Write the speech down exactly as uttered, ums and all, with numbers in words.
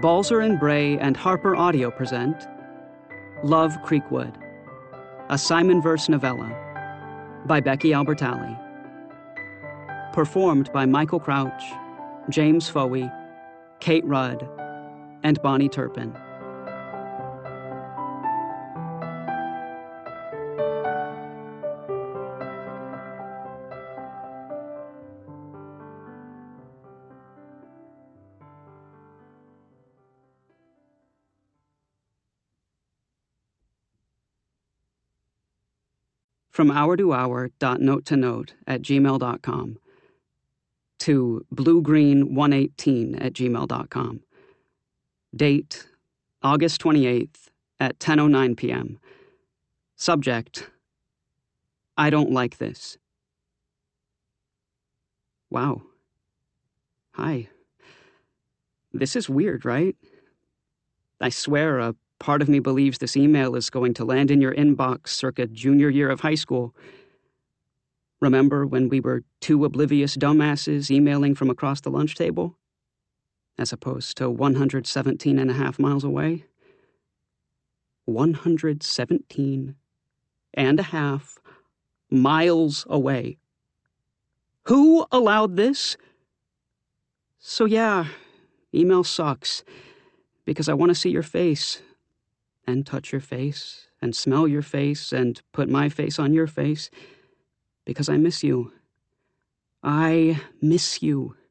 Balzer and Bray and Harper Audio present Love Creekwood, a Simon Verse novella by Becky Albertalli. Performed by Michael Crouch, James Foey, Kate Rudd, and Bonnie Turpin. From hour to hour dot note to note at gmail dot com to bluegreen one eighteen at gmail dot com. Date, August twenty-eighth at ten oh nine p.m. Subject, I don't like this. Wow. Hi. This is weird, right? I swear a part of me believes this email is going to land in your inbox circa junior year of high school. Remember when we were two oblivious dumbasses emailing from across the lunch table? As opposed to one hundred seventeen and a half miles away? one hundred seventeen and a half miles away. Who allowed this? So yeah, email sucks, because I want to see your face, and touch your face, and smell your face, and put my face on your face, because I miss you. I miss you.